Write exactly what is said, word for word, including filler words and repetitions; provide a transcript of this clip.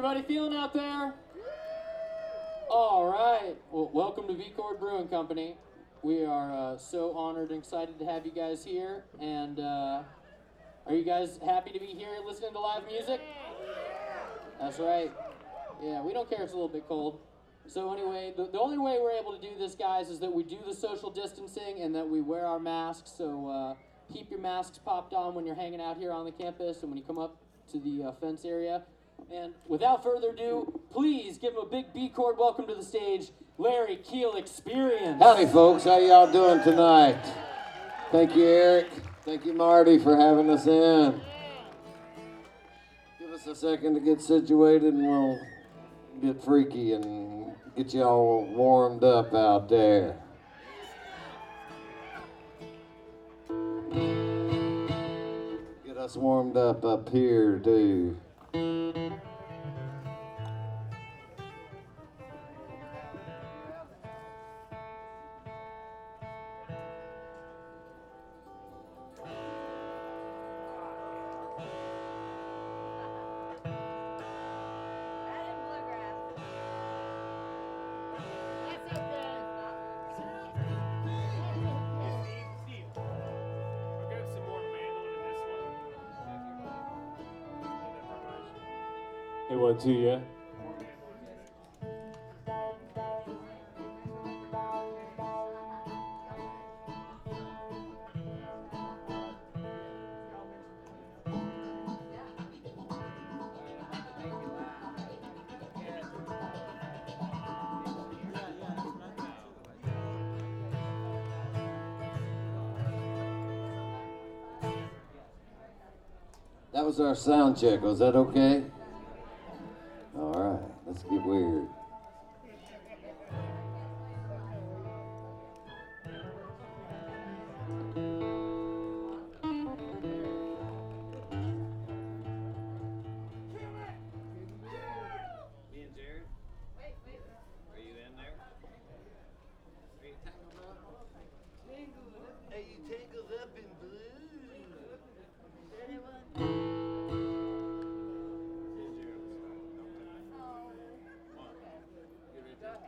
Everybody feeling out there? All right. Well, welcome to V-Chord Brewing Company. We are uh, so honored and excited to have you guys here. And uh, are you guys happy to be here listening to live music? That's right. Yeah, we don't care if it's a little bit cold. So anyway, the, the only way we're able to do this, guys, is that we do the social distancing and that we wear our masks. So uh, keep your masks popped on when you're hanging out here on the campus and when you come up to the uh, fence area. And without further ado, please give him a big V-Chord welcome to the stage, Larry Keel Experience. Howdy, folks. How y'all doing tonight? Thank you, Eric. Thank you, Marty, for having us in. Give us a second to get situated, and we'll get freaky and get y'all warmed up out there. Get us warmed up up here, too. Hey, what to you? That was our sound check. Was that okay? All right, let's get weird.